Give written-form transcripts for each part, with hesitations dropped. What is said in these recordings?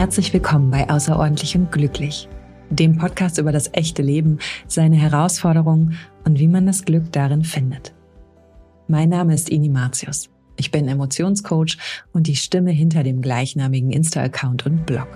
Herzlich willkommen bei Außerordentlich und Glücklich, dem Podcast über das echte Leben, seine Herausforderungen und wie man das Glück darin findet. Mein Name ist Ini Martius. Ich bin Emotionscoach und die Stimme hinter dem gleichnamigen Insta-Account und Blog.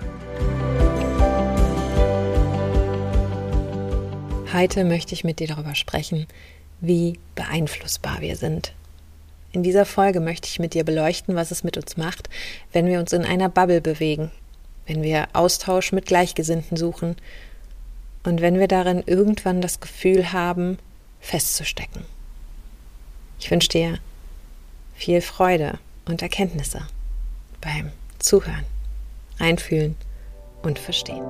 Heute möchte ich mit dir darüber sprechen, wie beeinflussbar wir sind. In dieser Folge möchte ich mit dir beleuchten, was es mit uns macht, wenn wir uns in einer Bubble bewegen, wenn wir Austausch mit Gleichgesinnten suchen und wenn wir darin irgendwann das Gefühl haben, festzustecken. Ich wünsche dir viel Freude und Erkenntnisse beim Zuhören, Einfühlen und Verstehen.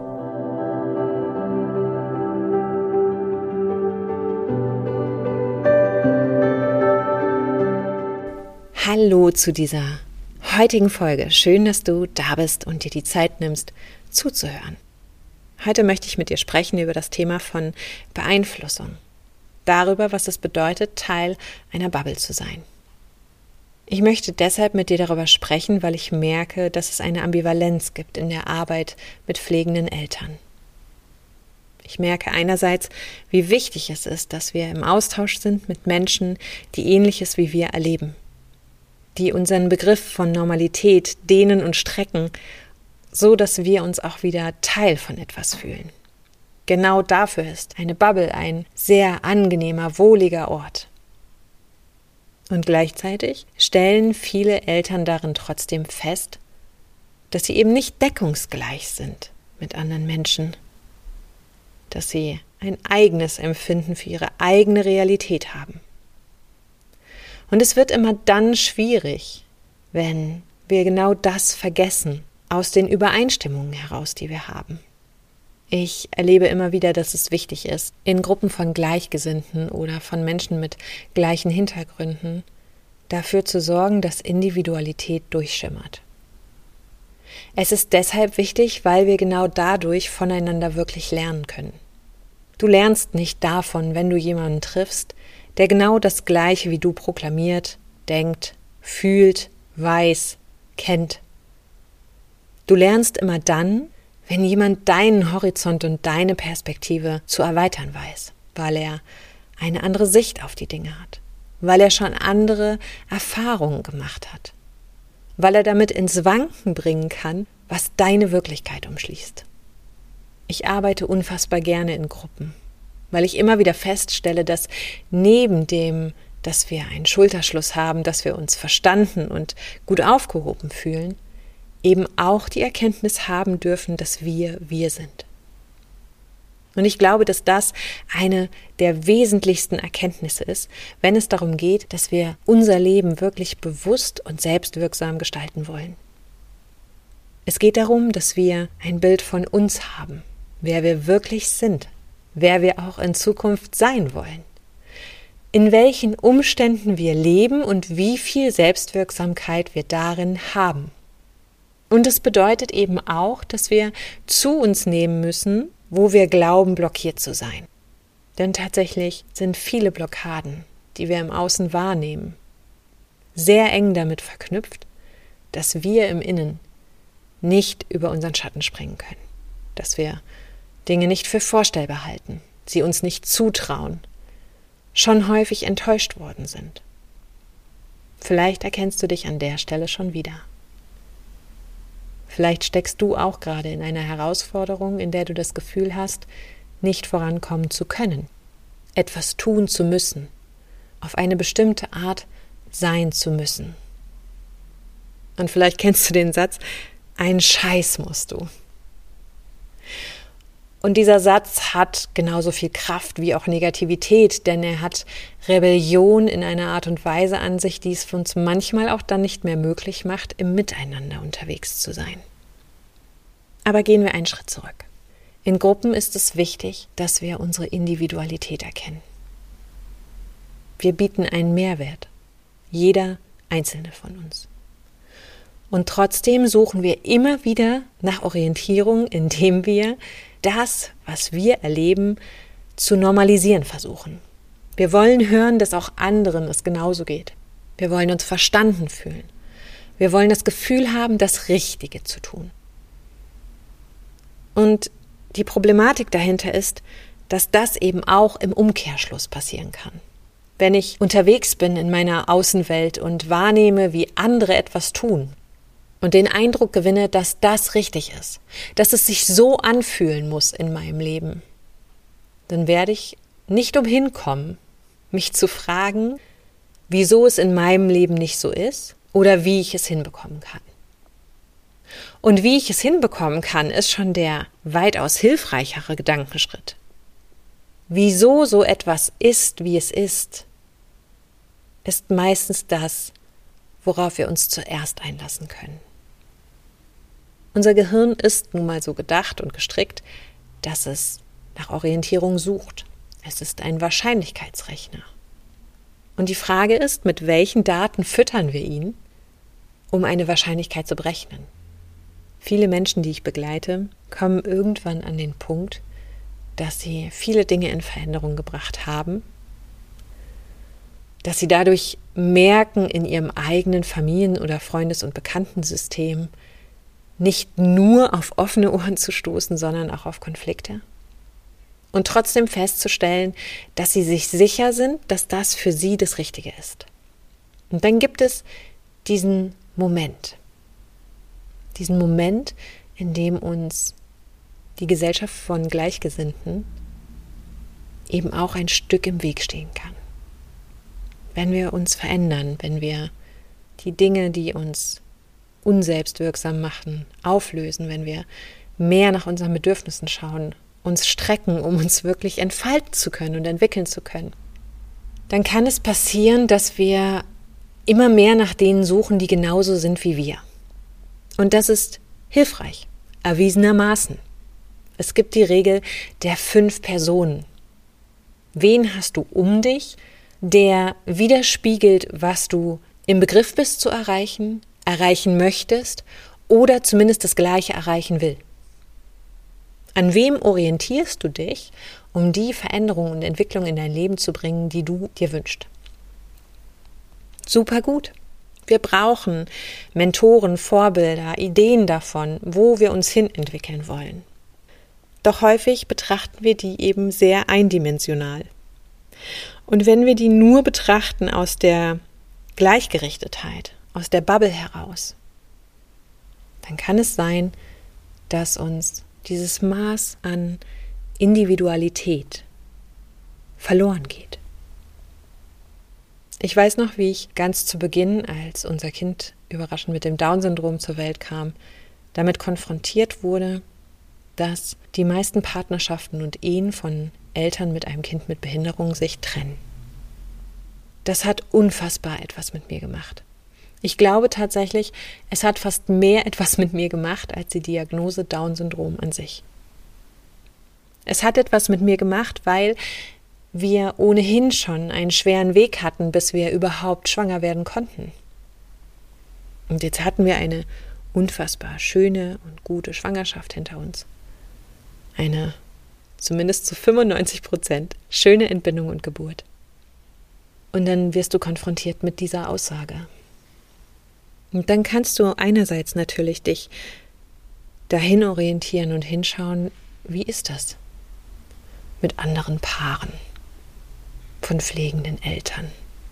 Hallo zu dieser heutigen Folge. Schön, dass du da bist und dir die Zeit nimmst, zuzuhören. Heute möchte ich mit dir sprechen über das Thema von Beeinflussung. Darüber, was es bedeutet, Teil einer Bubble zu sein. Ich möchte deshalb mit dir darüber sprechen, weil ich merke, dass es eine Ambivalenz gibt in der Arbeit mit pflegenden Eltern. Ich merke einerseits, wie wichtig es ist, dass wir im Austausch sind mit Menschen, die Ähnliches wie wir erleben, die unseren Begriff von Normalität dehnen und strecken, so dass wir uns auch wieder Teil von etwas fühlen. Genau dafür ist eine Bubble ein sehr angenehmer, wohliger Ort. Und gleichzeitig stellen viele Eltern darin trotzdem fest, dass sie eben nicht deckungsgleich sind mit anderen Menschen, dass sie ein eigenes Empfinden für ihre eigene Realität haben. Und es wird immer dann schwierig, wenn wir genau das vergessen, aus den Übereinstimmungen heraus, die wir haben. Ich erlebe immer wieder, dass es wichtig ist, in Gruppen von Gleichgesinnten oder von Menschen mit gleichen Hintergründen dafür zu sorgen, dass Individualität durchschimmert. Es ist deshalb wichtig, weil wir genau dadurch voneinander wirklich lernen können. Du lernst nicht davon, wenn du jemanden triffst, der genau das Gleiche wie du proklamiert, denkt, fühlt, weiß, kennt. Du lernst immer dann, wenn jemand deinen Horizont und deine Perspektive zu erweitern weiß, weil er eine andere Sicht auf die Dinge hat, weil er schon andere Erfahrungen gemacht hat, weil er damit ins Wanken bringen kann, was deine Wirklichkeit umschließt. Ich arbeite unfassbar gerne in Gruppen, weil ich immer wieder feststelle, dass neben dem, dass wir einen Schulterschluss haben, dass wir uns verstanden und gut aufgehoben fühlen, eben auch die Erkenntnis haben dürfen, dass wir sind. Und ich glaube, dass das eine der wesentlichsten Erkenntnisse ist, wenn es darum geht, dass wir unser Leben wirklich bewusst und selbstwirksam gestalten wollen. Es geht darum, dass wir ein Bild von uns haben, wer wir wirklich sind, wer wir auch in Zukunft sein wollen, in welchen Umständen wir leben und wie viel Selbstwirksamkeit wir darin haben. Und es bedeutet eben auch, dass wir zu uns nehmen müssen, wo wir glauben, blockiert zu sein. Denn tatsächlich sind viele Blockaden, die wir im Außen wahrnehmen, sehr eng damit verknüpft, dass wir im Innen nicht über unseren Schatten springen können, dass wir Dinge nicht für vorstellbar halten, sie uns nicht zutrauen, schon häufig enttäuscht worden sind. Vielleicht erkennst du dich an der Stelle schon wieder. Vielleicht steckst du auch gerade in einer Herausforderung, in der du das Gefühl hast, nicht vorankommen zu können, etwas tun zu müssen, auf eine bestimmte Art sein zu müssen. Und vielleicht kennst du den Satz, einen Scheiß musst du. Und dieser Satz hat genauso viel Kraft wie auch Negativität, denn er hat Rebellion in einer Art und Weise an sich, die es für uns manchmal auch dann nicht mehr möglich macht, im Miteinander unterwegs zu sein. Aber gehen wir einen Schritt zurück. In Gruppen ist es wichtig, dass wir unsere Individualität erkennen. Wir bieten einen Mehrwert, jeder einzelne von uns. Und trotzdem suchen wir immer wieder nach Orientierung, indem wir das, was wir erleben, zu normalisieren versuchen. Wir wollen hören, dass auch anderen es genauso geht. Wir wollen uns verstanden fühlen. Wir wollen das Gefühl haben, das Richtige zu tun. Und die Problematik dahinter ist, dass das eben auch im Umkehrschluss passieren kann. Wenn ich unterwegs bin in meiner Außenwelt und wahrnehme, wie andere etwas tun und den Eindruck gewinne, dass das richtig ist, dass es sich so anfühlen muss in meinem Leben, dann werde ich nicht umhin kommen, mich zu fragen, wieso es in meinem Leben nicht so ist oder wie ich es hinbekommen kann. Und wie ich es hinbekommen kann, ist schon der weitaus hilfreichere Gedankenschritt. Wieso so etwas ist, wie es ist meistens das, worauf wir uns zuerst einlassen können. Unser Gehirn ist nun mal so gedacht und gestrickt, dass es nach Orientierung sucht. Es ist ein Wahrscheinlichkeitsrechner. Und die Frage ist, mit welchen Daten füttern wir ihn, um eine Wahrscheinlichkeit zu berechnen? Viele Menschen, die ich begleite, kommen irgendwann an den Punkt, dass sie viele Dinge in Veränderung gebracht haben, dass sie dadurch merken, in ihrem eigenen Familien- oder Freundes- und Bekanntensystem nicht nur auf offene Ohren zu stoßen, sondern auch auf Konflikte. Und trotzdem festzustellen, dass sie sich sicher sind, dass das für sie das Richtige ist. Und dann gibt es diesen Moment, in dem uns die Gesellschaft von Gleichgesinnten eben auch ein Stück im Weg stehen kann. Wenn wir uns verändern, wenn wir die Dinge, die uns unselbstwirksam machen, auflösen, wenn wir mehr nach unseren Bedürfnissen schauen, uns strecken, um uns wirklich entfalten zu können und entwickeln zu können, dann kann es passieren, dass wir immer mehr nach denen suchen, die genauso sind wie wir. Und das ist hilfreich, erwiesenermaßen. Es gibt die Regel der 5 Personen. Wen hast du um dich, der widerspiegelt, was du im Begriff bist zu erreichen möchtest oder zumindest das Gleiche erreichen will? An wem orientierst du dich, um die Veränderung und Entwicklung in dein Leben zu bringen, die du dir wünschst? Super gut. Wir brauchen Mentoren, Vorbilder, Ideen davon, wo wir uns hin entwickeln wollen. Doch häufig betrachten wir die eben sehr eindimensional. Und wenn wir die nur betrachten aus der Gleichgerichtetheit, aus der Bubble heraus, dann kann es sein, dass uns dieses Maß an Individualität verloren geht. Ich weiß noch, wie ich ganz zu Beginn, als unser Kind überraschend mit dem Down-Syndrom zur Welt kam, damit konfrontiert wurde, dass die meisten Partnerschaften und Ehen von Eltern mit einem Kind mit Behinderung sich trennen. Das hat unfassbar etwas mit mir gemacht. Ich glaube tatsächlich, es hat fast mehr etwas mit mir gemacht, als die Diagnose Down-Syndrom an sich. Es hat etwas mit mir gemacht, weil wir ohnehin schon einen schweren Weg hatten, bis wir überhaupt schwanger werden konnten. Und jetzt hatten wir eine unfassbar schöne und gute Schwangerschaft hinter uns. Eine, zumindest zu 95%, schöne Entbindung und Geburt. Und dann wirst du konfrontiert mit dieser Aussage. Und dann kannst du einerseits natürlich dich dahin orientieren und hinschauen, wie ist das mit anderen Paaren von pflegenden Eltern?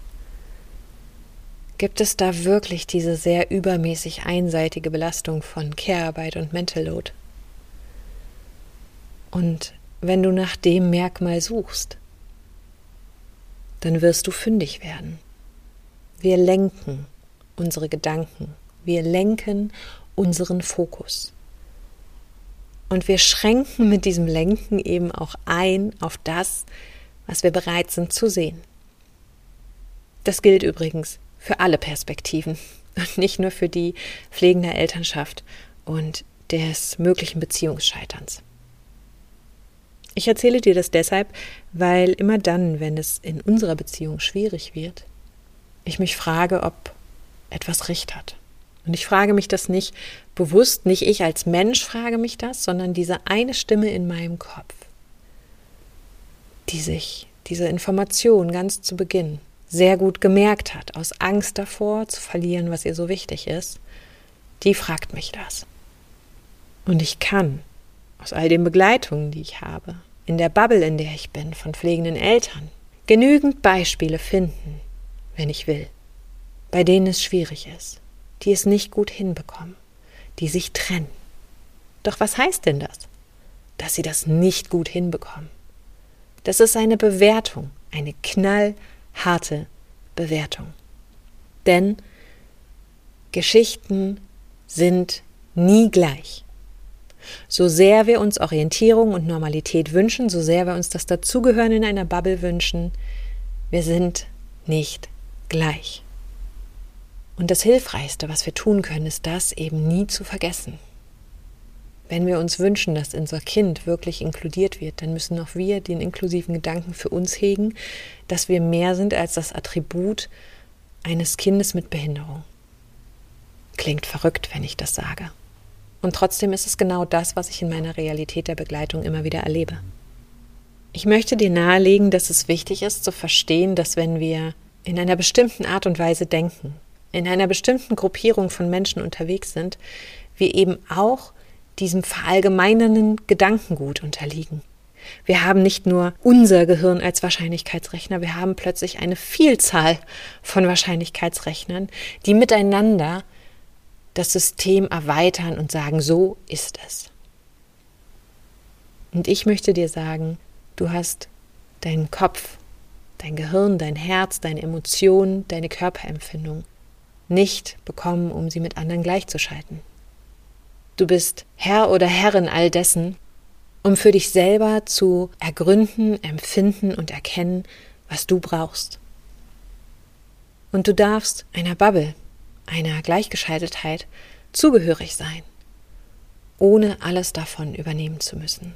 Gibt es da wirklich diese sehr übermäßig einseitige Belastung von Care-Arbeit und Mental Load? Und wenn du nach dem Merkmal suchst, dann wirst du fündig werden. Wir lenken unsere Gedanken, wir lenken unseren Fokus. Und wir schränken mit diesem Lenken eben auch ein auf das, was wir bereit sind zu sehen. Das gilt übrigens für alle Perspektiven und nicht nur für die pflegende Elternschaft und des möglichen Beziehungsscheiterns. Ich erzähle dir das deshalb, weil immer dann, wenn es in unserer Beziehung schwierig wird, ich mich frage, ob etwas Recht hat. Und ich frage mich das nicht bewusst, nicht ich als Mensch frage mich das, sondern diese eine Stimme in meinem Kopf, die sich diese Information ganz zu Beginn sehr gut gemerkt hat, aus Angst davor zu verlieren, was ihr so wichtig ist, die fragt mich das. Und ich kann aus all den Begleitungen, die ich habe, in der Bubble, in der ich bin, von pflegenden Eltern, genügend Beispiele finden, wenn ich will, bei denen es schwierig ist, die es nicht gut hinbekommen, die sich trennen. Doch was heißt denn das, dass sie das nicht gut hinbekommen? Das ist eine Bewertung, eine knallharte Bewertung. Denn Geschichten sind nie gleich. So sehr wir uns Orientierung und Normalität wünschen, so sehr wir uns das Dazugehören in einer Bubble wünschen, wir sind nicht gleich. Und das Hilfreichste, was wir tun können, ist das eben nie zu vergessen. Wenn wir uns wünschen, dass unser Kind wirklich inkludiert wird, dann müssen auch wir den inklusiven Gedanken für uns hegen, dass wir mehr sind als das Attribut eines Kindes mit Behinderung. Klingt verrückt, wenn ich das sage. Und trotzdem ist es genau das, was ich in meiner Realität der Begleitung immer wieder erlebe. Ich möchte dir nahelegen, dass es wichtig ist, zu verstehen, dass wenn wir in einer bestimmten Art und Weise denken, in einer bestimmten Gruppierung von Menschen unterwegs sind, wir eben auch diesem verallgemeinernden Gedankengut unterliegen. Wir haben nicht nur unser Gehirn als Wahrscheinlichkeitsrechner, wir haben plötzlich eine Vielzahl von Wahrscheinlichkeitsrechnern, die miteinander das System erweitern und sagen, so ist es. Und ich möchte dir sagen, du hast deinen Kopf, dein Gehirn, dein Herz, deine Emotionen, deine Körperempfindung nicht bekommen, um sie mit anderen gleichzuschalten. Du bist Herr oder Herrin all dessen, um für dich selber zu ergründen, empfinden und erkennen, was du brauchst. Und du darfst einer Bubble, einer Gleichgeschaltetheit zugehörig sein, ohne alles davon übernehmen zu müssen.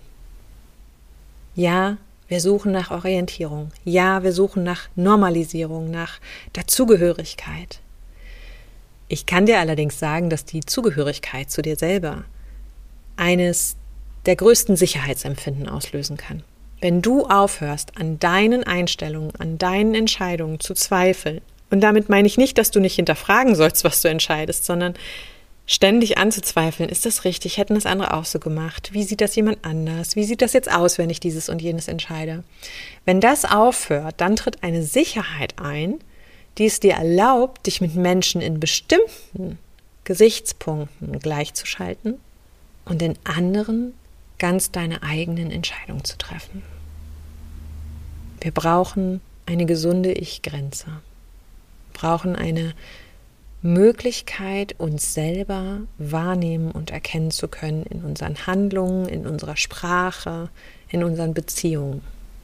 Ja, wir suchen nach Orientierung. Ja, wir suchen nach Normalisierung, nach Dazugehörigkeit. Ich kann dir allerdings sagen, dass die Zugehörigkeit zu dir selber eines der größten Sicherheitsempfinden auslösen kann. Wenn du aufhörst, an deinen Einstellungen, an deinen Entscheidungen zu zweifeln, und damit meine ich nicht, dass du nicht hinterfragen sollst, was du entscheidest, sondern ständig anzuzweifeln, ist das richtig, hätten das andere auch so gemacht, wie sieht das jemand anders, wie sieht das jetzt aus, wenn ich dieses und jenes entscheide. Wenn das aufhört, dann tritt eine Sicherheit ein, die es dir erlaubt, dich mit Menschen in bestimmten Gesichtspunkten gleichzuschalten und in anderen ganz deine eigenen Entscheidungen zu treffen. Wir brauchen eine gesunde Ich-Grenze. Wir brauchen eine Möglichkeit, uns selber wahrnehmen und erkennen zu können in unseren Handlungen, in unserer Sprache, in unseren Beziehungen.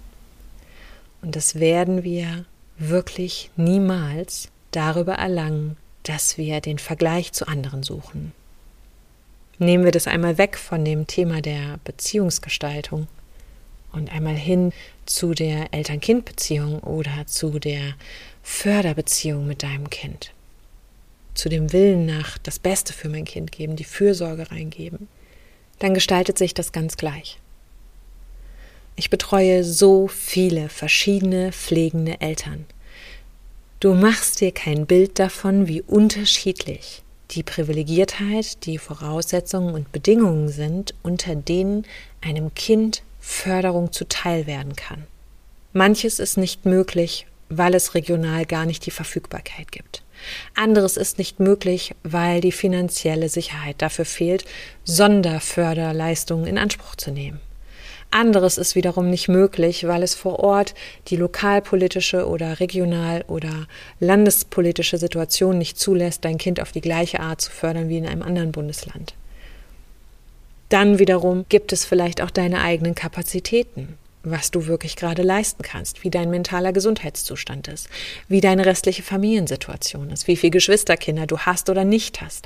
Und das werden wir wirklich niemals darüber erlangen, dass wir den Vergleich zu anderen suchen. Nehmen wir das einmal weg von dem Thema der Beziehungsgestaltung und einmal hin zu der Eltern-Kind-Beziehung oder zu der Förderbeziehung mit deinem Kind. Zu dem Willen nach das Beste für mein Kind geben, die Fürsorge reingeben, dann gestaltet sich das ganz gleich. Ich betreue so viele verschiedene pflegende Eltern. Du machst dir kein Bild davon, wie unterschiedlich die Privilegiertheit, die Voraussetzungen und Bedingungen sind, unter denen einem Kind Förderung zuteil werden kann. Manches ist nicht möglich, weil es regional gar nicht die Verfügbarkeit gibt. Anderes ist nicht möglich, weil die finanzielle Sicherheit dafür fehlt, Sonderförderleistungen in Anspruch zu nehmen. Anderes ist wiederum nicht möglich, weil es vor Ort die lokalpolitische oder regional- oder landespolitische Situation nicht zulässt, dein Kind auf die gleiche Art zu fördern wie in einem anderen Bundesland. Dann wiederum gibt es vielleicht auch deine eigenen Kapazitäten, was du wirklich gerade leisten kannst, wie dein mentaler Gesundheitszustand ist, wie deine restliche Familiensituation ist, wie viele Geschwisterkinder du hast oder nicht hast.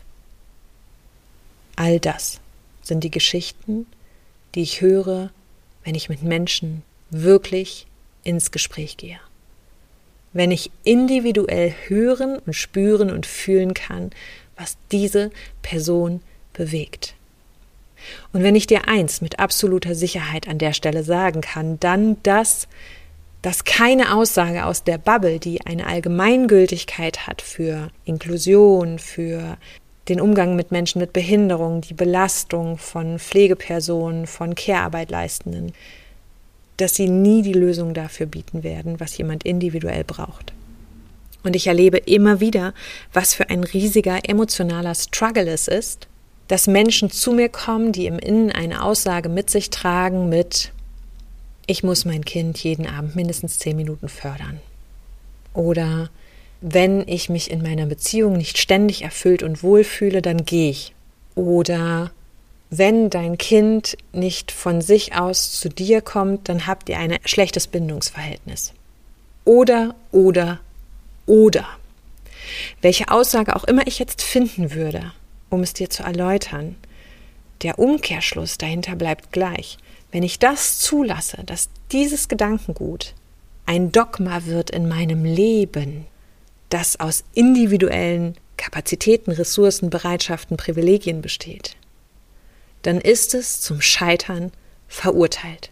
All das sind die Geschichten, die ich höre, wenn ich mit Menschen wirklich ins Gespräch gehe. Wenn ich individuell hören und spüren und fühlen kann, was diese Person bewegt. Und wenn ich dir eins mit absoluter Sicherheit an der Stelle sagen kann, dann dass keine Aussage aus der Bubble, die eine Allgemeingültigkeit hat für Inklusion, für den Umgang mit Menschen mit Behinderung, die Belastung von Pflegepersonen, von Care-Arbeit-Leistenden, dass sie nie die Lösung dafür bieten werden, was jemand individuell braucht. Und ich erlebe immer wieder, was für ein riesiger emotionaler Struggle es ist, dass Menschen zu mir kommen, die im Innen eine Aussage mit sich tragen mit: Ich muss mein Kind jeden Abend mindestens 10 Minuten fördern. Oder wenn ich mich in meiner Beziehung nicht ständig erfüllt und wohlfühle, dann gehe ich. Oder wenn dein Kind nicht von sich aus zu dir kommt, dann habt ihr ein schlechtes Bindungsverhältnis. Oder. Welche Aussage auch immer ich jetzt finden würde, um es dir zu erläutern, der Umkehrschluss dahinter bleibt gleich. Wenn ich das zulasse, dass dieses Gedankengut ein Dogma wird in meinem Leben, das aus individuellen Kapazitäten, Ressourcen, Bereitschaften, Privilegien besteht, dann ist es zum Scheitern verurteilt.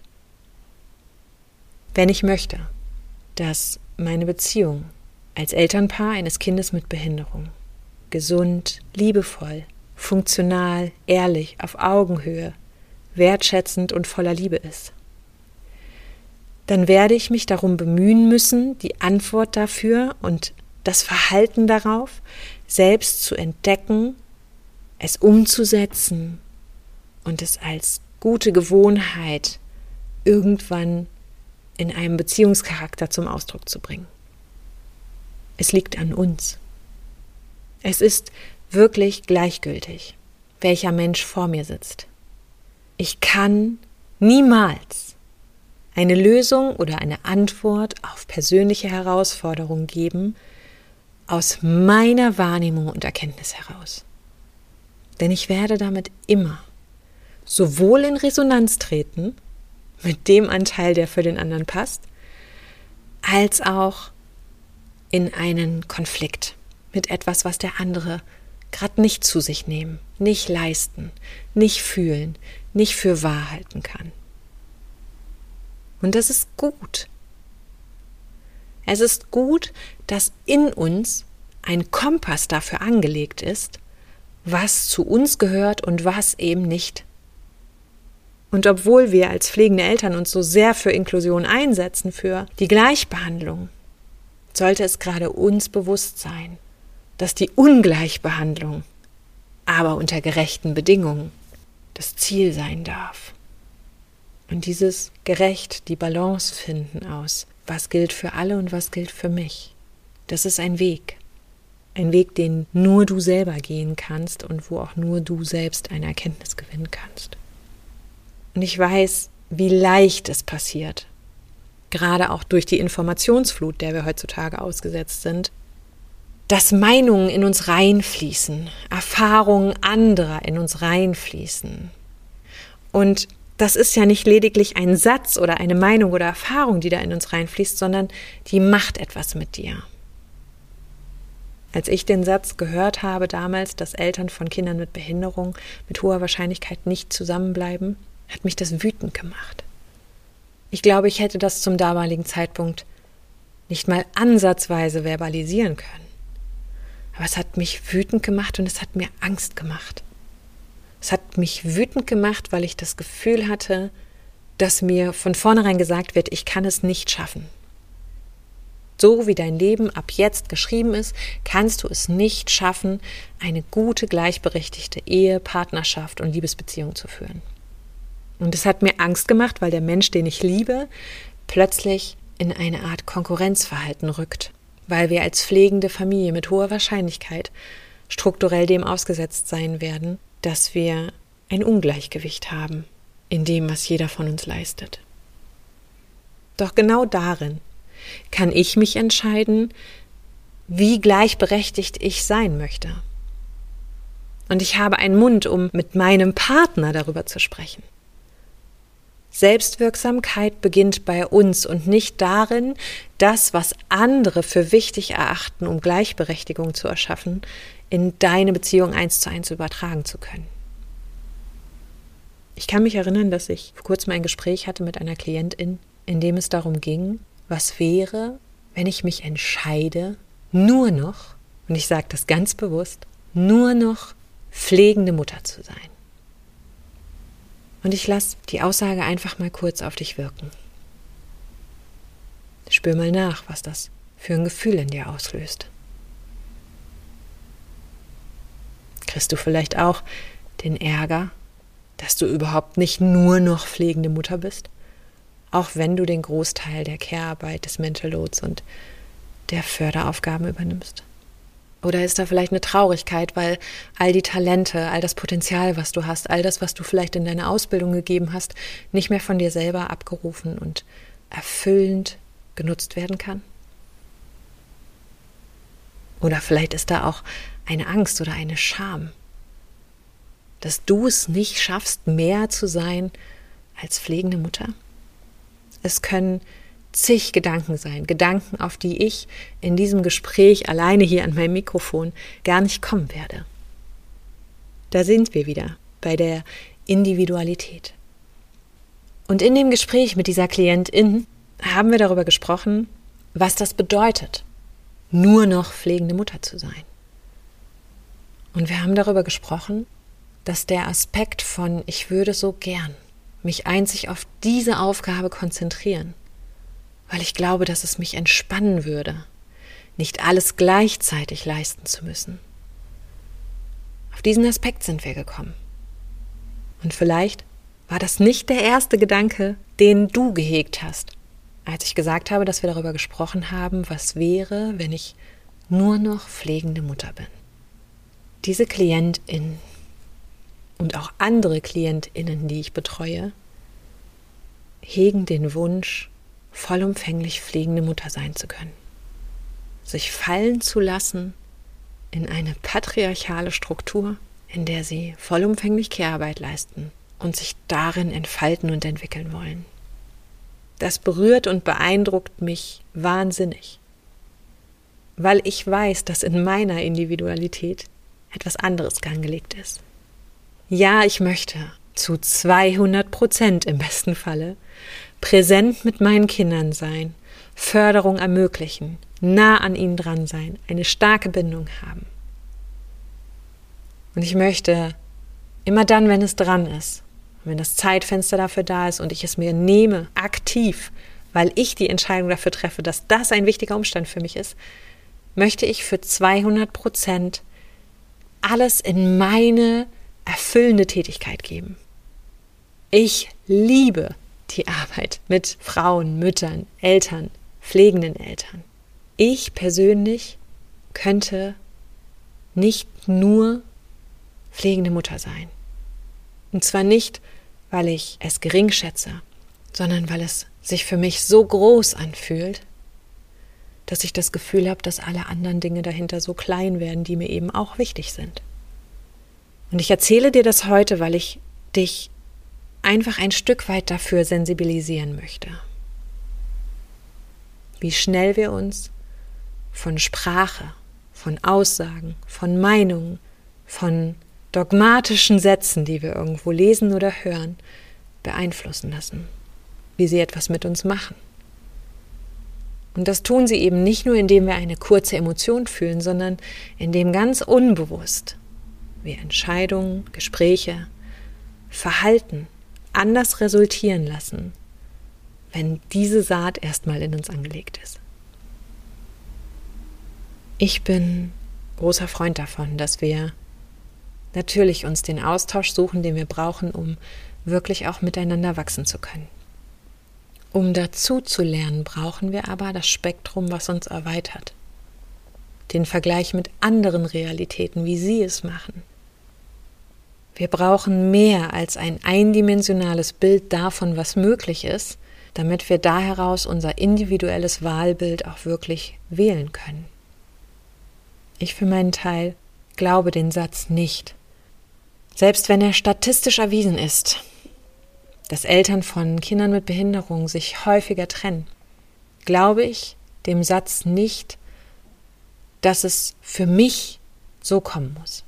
Wenn ich möchte, dass meine Beziehung als Elternpaar eines Kindes mit Behinderung gesund, liebevoll, funktional, ehrlich, auf Augenhöhe, wertschätzend und voller Liebe ist, dann werde ich mich darum bemühen müssen, die Antwort dafür und das Verhalten darauf selbst zu entdecken, es umzusetzen und es als gute Gewohnheit irgendwann in einem Beziehungscharakter zum Ausdruck zu bringen. Es liegt an uns. Es ist wirklich gleichgültig, welcher Mensch vor mir sitzt. Ich kann niemals eine Lösung oder eine Antwort auf persönliche Herausforderungen geben, aus meiner Wahrnehmung und Erkenntnis heraus. Denn ich werde damit immer sowohl in Resonanz treten mit dem Anteil, der für den anderen passt, als auch in einen Konflikt mit etwas, was der andere gerade nicht zu sich nehmen, nicht leisten, nicht fühlen, nicht für wahr halten kann. Und das ist gut. Es ist gut, dass in uns ein Kompass dafür angelegt ist, was zu uns gehört und was eben nicht. Und obwohl wir als pflegende Eltern uns so sehr für Inklusion einsetzen, für die Gleichbehandlung, sollte es gerade uns bewusst sein, dass die Ungleichbehandlung, aber unter gerechten Bedingungen, das Ziel sein darf. Und dieses gerecht, die Balance finden aus, was gilt für alle und was gilt für mich, das ist ein Weg, den nur du selber gehen kannst und wo auch nur du selbst eine Erkenntnis gewinnen kannst. Und ich weiß, wie leicht es passiert, gerade auch durch die Informationsflut, der wir heutzutage ausgesetzt sind, dass Meinungen in uns reinfließen, Erfahrungen anderer in uns reinfließen. Und das ist ja nicht lediglich ein Satz oder eine Meinung oder Erfahrung, die da in uns reinfließt, sondern die macht etwas mit dir. Als ich den Satz gehört habe damals, dass Eltern von Kindern mit Behinderung mit hoher Wahrscheinlichkeit nicht zusammenbleiben, hat mich das wütend gemacht. Ich glaube, ich hätte das zum damaligen Zeitpunkt nicht mal ansatzweise verbalisieren können. Aber es hat mich wütend gemacht und es hat mir Angst gemacht. Es hat mich wütend gemacht, weil ich das Gefühl hatte, dass mir von vornherein gesagt wird, ich kann es nicht schaffen. So wie dein Leben ab jetzt geschrieben ist, kannst du es nicht schaffen, eine gute, gleichberechtigte Ehe, Partnerschaft und Liebesbeziehung zu führen. Und es hat mir Angst gemacht, weil der Mensch, den ich liebe, plötzlich in eine Art Konkurrenzverhalten rückt, weil wir als pflegende Familie mit hoher Wahrscheinlichkeit strukturell dem ausgesetzt sein werden, dass wir ein Ungleichgewicht haben in dem, was jeder von uns leistet. Doch genau darin kann ich mich entscheiden, wie gleichberechtigt ich sein möchte. Und ich habe einen Mund, um mit meinem Partner darüber zu sprechen. Selbstwirksamkeit beginnt bei uns und nicht darin, das, was andere für wichtig erachten, um Gleichberechtigung zu erschaffen, in deine Beziehung 1:1 übertragen zu können. Ich kann mich erinnern, dass ich vor kurzem ein Gespräch hatte mit einer Klientin, in dem es darum ging, was wäre, wenn ich mich entscheide, nur noch, und ich sage das ganz bewusst, nur noch pflegende Mutter zu sein. Und ich lasse die Aussage einfach mal kurz auf dich wirken. Spür mal nach, was das für ein Gefühl in dir auslöst. Kriegst du vielleicht auch den Ärger, dass du überhaupt nicht nur noch pflegende Mutter bist, auch wenn du den Großteil der Care-Arbeit, des Mental Loads und der Förderaufgaben übernimmst? Oder ist da vielleicht eine Traurigkeit, weil all die Talente, all das Potenzial, was du hast, all das, was du vielleicht in deine Ausbildung gegeben hast, nicht mehr von dir selber abgerufen und erfüllend genutzt werden kann? Oder vielleicht ist da auch eine Angst oder eine Scham, dass du es nicht schaffst, mehr zu sein als pflegende Mutter? Es können zig Gedanken sein, Gedanken, auf die ich in diesem Gespräch alleine hier an meinem Mikrofon gar nicht kommen werde. Da sind wir wieder bei der Individualität. Und in dem Gespräch mit dieser Klientin haben wir darüber gesprochen, was das bedeutet, nur noch pflegende Mutter zu sein. Und wir haben darüber gesprochen, dass der Aspekt von ich würde so gern mich einzig auf diese Aufgabe konzentrieren, weil ich glaube, dass es mich entspannen würde, nicht alles gleichzeitig leisten zu müssen. Auf diesen Aspekt sind wir gekommen. Und vielleicht war das nicht der erste Gedanke, den du gehegt hast, als ich gesagt habe, dass wir darüber gesprochen haben, was wäre, wenn ich nur noch pflegende Mutter bin. Diese Klientin und auch andere KlientInnen, die ich betreue, hegen den Wunsch, vollumfänglich pflegende Mutter sein zu können. Sich fallen zu lassen in eine patriarchale Struktur, in der sie vollumfänglich Care-Arbeit leisten und sich darin entfalten und entwickeln wollen. Das berührt und beeindruckt mich wahnsinnig, weil ich weiß, dass in meiner Individualität etwas anderes angelegt ist. Ja, ich möchte zu 200% im besten Falle präsent mit meinen Kindern sein, Förderung ermöglichen, nah an ihnen dran sein, eine starke Bindung haben. Und ich möchte immer dann, wenn es dran ist, wenn das Zeitfenster dafür da ist und ich es mir nehme, aktiv, weil ich die Entscheidung dafür treffe, dass das ein wichtiger Umstand für mich ist, möchte ich für 200% alles in meine erfüllende Tätigkeit geben. Ich liebe die Arbeit mit Frauen, Müttern, Eltern, pflegenden Eltern. Ich persönlich könnte nicht nur pflegende Mutter sein. Und zwar nicht, weil ich es gering schätze, sondern weil es sich für mich so groß anfühlt, dass ich das Gefühl habe, dass alle anderen Dinge dahinter so klein werden, die mir eben auch wichtig sind. Und ich erzähle dir das heute, weil ich dich einfach ein Stück weit dafür sensibilisieren möchte. Wie schnell wir uns von Sprache, von Aussagen, von Meinungen, von dogmatischen Sätzen, die wir irgendwo lesen oder hören, beeinflussen lassen, wie sie etwas mit uns machen. Und das tun sie eben nicht nur, indem wir eine kurze Emotion fühlen, sondern indem ganz unbewusst wir Entscheidungen, Gespräche, Verhalten anders resultieren lassen, wenn diese Saat erstmal in uns angelegt ist. Ich bin großer Freund davon, dass wir natürlich uns den Austausch suchen, den wir brauchen, um wirklich auch miteinander wachsen zu können. Um dazu zu lernen, brauchen wir aber das Spektrum, was uns erweitert. Den Vergleich mit anderen Realitäten, wie sie es machen. Wir brauchen mehr als ein eindimensionales Bild davon, was möglich ist, damit wir da heraus unser individuelles Wahlbild auch wirklich wählen können. Ich für meinen Teil glaube den Satz nicht. Selbst wenn er statistisch erwiesen ist, dass Eltern von Kindern mit Behinderung sich häufiger trennen, glaube ich dem Satz nicht, dass es für mich so kommen muss.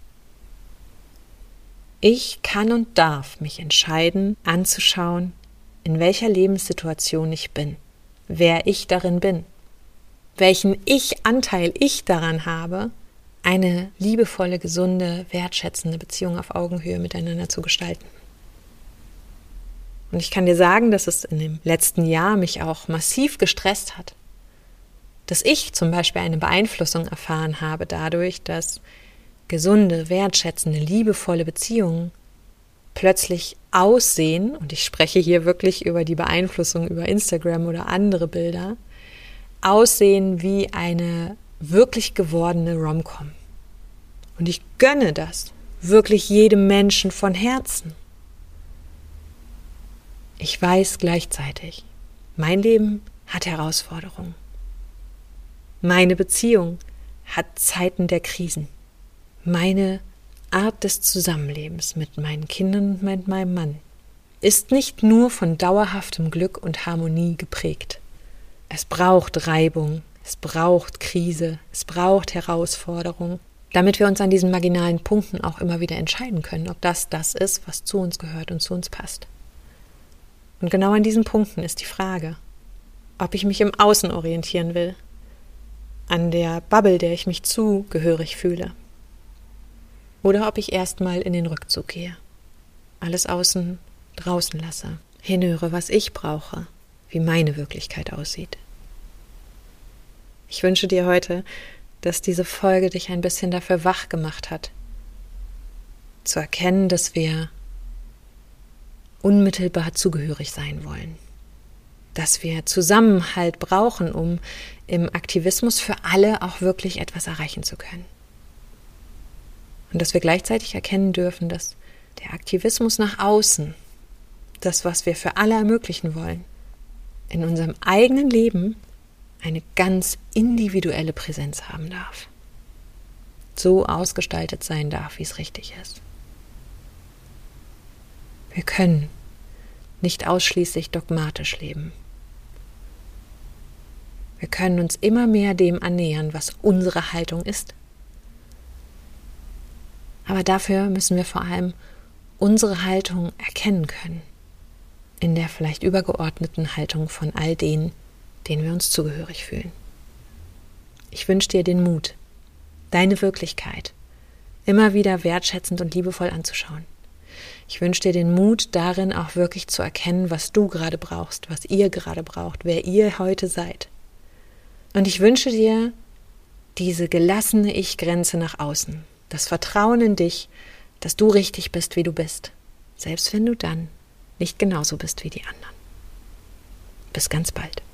Ich kann und darf mich entscheiden, anzuschauen, in welcher Lebenssituation ich bin, wer ich darin bin, welchen Ich-Anteil ich daran habe, eine liebevolle, gesunde, wertschätzende Beziehung auf Augenhöhe miteinander zu gestalten. Und ich kann dir sagen, dass es in dem letzten Jahr mich auch massiv gestresst hat, dass ich zum Beispiel eine Beeinflussung erfahren habe dadurch, dass gesunde, wertschätzende, liebevolle Beziehungen plötzlich aussehen, und ich spreche hier wirklich über die Beeinflussung über Instagram oder andere Bilder, aussehen wie eine wirklich gewordene Rom-Com. Und ich gönne das wirklich jedem Menschen von Herzen. Ich weiß gleichzeitig, mein Leben hat Herausforderungen. Meine Beziehung hat Zeiten der Krisen. Meine Art des Zusammenlebens mit meinen Kindern und mit meinem Mann ist nicht nur von dauerhaftem Glück und Harmonie geprägt. Es braucht Reibung, es braucht Krise, es braucht Herausforderung, damit wir uns an diesen marginalen Punkten auch immer wieder entscheiden können, ob das ist, was zu uns gehört und zu uns passt. Und genau an diesen Punkten ist die Frage, ob ich mich im Außen orientieren will, an der Bubble, der ich mich zugehörig fühle, oder ob ich erstmal in den Rückzug gehe, alles außen draußen lasse, hinhöre, was ich brauche, wie meine Wirklichkeit aussieht. Ich wünsche dir heute, dass diese Folge dich ein bisschen dafür wach gemacht hat, zu erkennen, dass wir unmittelbar zugehörig sein wollen, dass wir Zusammenhalt brauchen, um im Aktivismus für alle auch wirklich etwas erreichen zu können. Und dass wir gleichzeitig erkennen dürfen, dass der Aktivismus nach außen, das, was wir für alle ermöglichen wollen, in unserem eigenen Leben eine ganz individuelle Präsenz haben darf. So ausgestaltet sein darf, wie es richtig ist. Wir können nicht ausschließlich dogmatisch leben. Wir können uns immer mehr dem annähern, was unsere Haltung ist. Aber dafür müssen wir vor allem unsere Haltung erkennen können, in der vielleicht übergeordneten Haltung von all denen, denen wir uns zugehörig fühlen. Ich wünsche dir den Mut, deine Wirklichkeit immer wieder wertschätzend und liebevoll anzuschauen. Ich wünsche dir den Mut, darin auch wirklich zu erkennen, was du gerade brauchst, was ihr gerade braucht, wer ihr heute seid. Und ich wünsche dir diese gelassene Ich-Grenze nach außen, das Vertrauen in dich, dass du richtig bist, wie du bist, selbst wenn du dann nicht genauso bist wie die anderen. Bis ganz bald.